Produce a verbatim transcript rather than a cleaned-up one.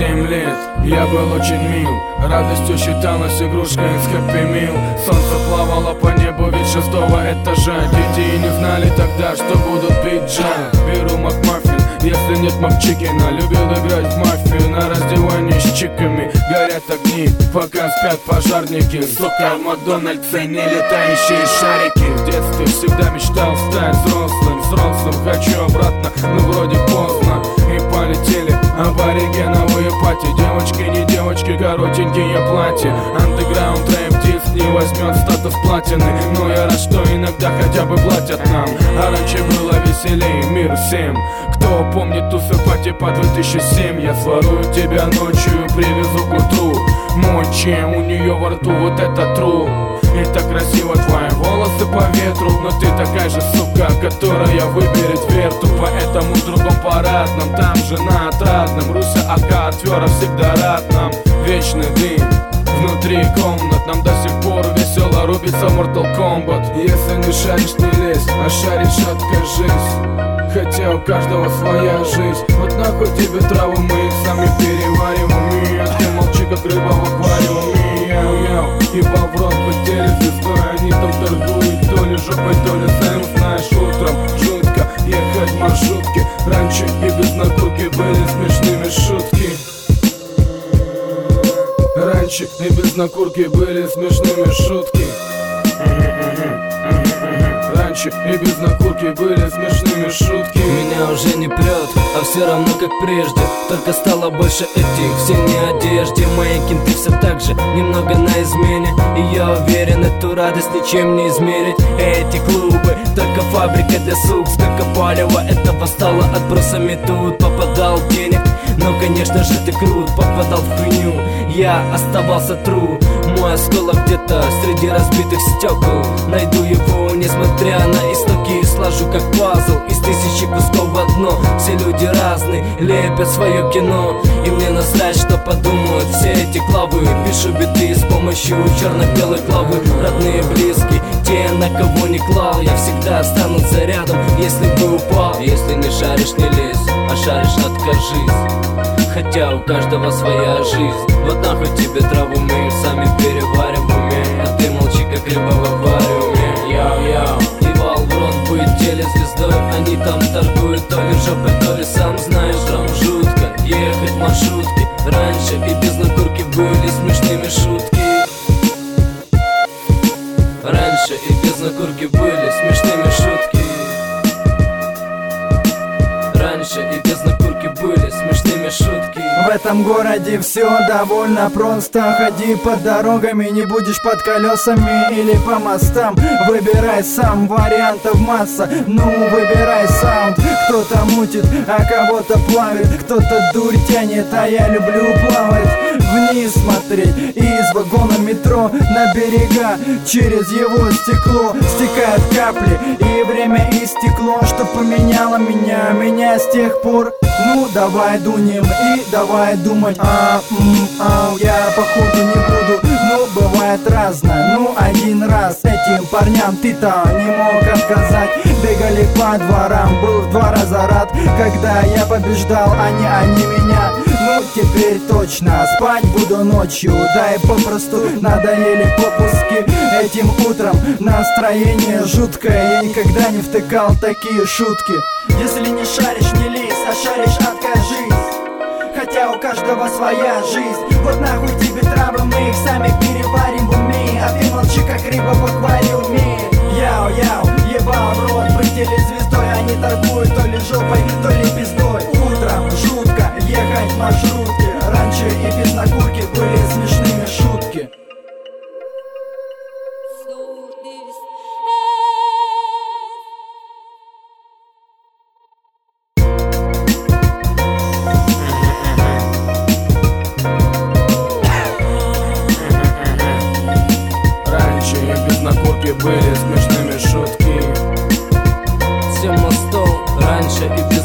семь лет я был очень мил, радостью считалась игрушка из Happy Meal. Солнце плавало по небу вид шестого этажа. Дети и не знали тогда, что будут пить джаз. Беру Макмаффин, если нет Макчикина. Любил играть в мафию на раздевании с чиками. Горят огни, пока спят пожарники. Сука, в Макдональдсе не летающие шарики. В детстве всегда мечтал стать взрослым. Взрослым хочу обратно, но вроде поздно. И полетели аборигеновые пати. Девочки, не девочки, коротенькие платья. Андеграунд рэп диск не возьмет статус платины. Но я рад, что иногда хотя бы платят нам. А раньше было веселее, мир всем. Кто помнит тусы пати по две тысячи семь? Я сворую тебя ночью, привезу к утру. Мочи у нее во рту, вот это тру. И так красиво твои волосы по ветру. Но ты такая же сука, которая выберет верту. Поэтому в другом парадном, там же на отрадном, Руся АК Отвера всегда рад нам. Вечный дым внутри комнат, нам до сих пор весело рубится Mortal Kombat. Если не шаришь, не лезь, а шаришь, откажись. Хотя у каждого своя жизнь. Вот нахуй тебе траву, мы их сами переварим. Умею, ты молчи, как рыба в аквариуме. Яу-яу, ебал в рот, потери звездой. Они там торгуют то ли жопой, то ли сам знаешь. Утром жутко ехать в маршрутке. Раньше и без накурки были смешными шутки. Раньше и без накурки были смешными шутки. Раньше и без накурки были смешными шутки. Меня уже не прет, а все равно как прежде. Только стало больше этих в синей одежде. Мои кенты все так же, немного на измене. И я уверен, эту радость ничем не измерить. Эти клубы, только фабрика для сук. Сколько палева этого стало отбросами тут. Попадал денег, но конечно же ты крут. Попадал в хуйню, я оставался тру. Мой осколок где-то среди разбитых стекол. Найду его, несмотря на истоки, сложу как пазл из тысячи кусков в одно. Все люди разные, лепят свое кино. И мне насрать, что подумают все эти клавы. Пишу биты с помощью черно-белой клавы. Родные, близкие, те, на кого не клал. Я всегда останутся рядом, если бы упал. Если не шаришь, не лезь, а шаришь, откажись. Хотя у каждого своя жизнь. Вот нахуй тебе траву, мы их сами переварим в уме. А ты молчи, как рыба в аквариуме. Яу-яу, ебал в рот быть телезвездой. Они там торгуют то ли жопой, то ли сам знаешь. Там жутко ехать в маршрутке. Раньше и без накурки были смешными шутки. Раньше и без накурки были смешными шутки. Раньше и без накурки были смешными шутки. В этом городе все довольно просто. Ходи под дорогами, не будешь под колесами или по мостам. Выбирай сам, вариантов масса. Ну, выбирай саунд. Кто-то мутит, а кого-то плавит. Кто-то дурь тянет, а я люблю плавать. Вниз смотреть из вагона метро на берега. Через его стекло стекают капли. И время истекло, что поменяло меня. Меня с тех пор. Ну, давай дунем и давай думать. А, м, а, я походу не буду. Ну, бывает разное. Ну, один раз этим парням ты-то не мог отказать. Бегали по дворам, был в два раза рад, когда я побеждал, а не они меня. Ну, теперь точно спать буду ночью. Да и попросту надоели попуски. Этим утром настроение жуткое. Я никогда не втыкал такие шутки. Если не шаришь, не лезь, а шаришь, откажись. Хотя у каждого своя жизнь. Вот нахуй тебе травы, мы их сами переварим в уме. А ты молчи, как рыба в аквариуме. Яу-яу, ебал в рот, быть телезвездой. Они торгуют то ли жопой, то ли пиздой. Утром жутко ехать в маршрутке. Раньше и без накурки были смешными шутки. Были смешными шутки. Всем мостов раньше и без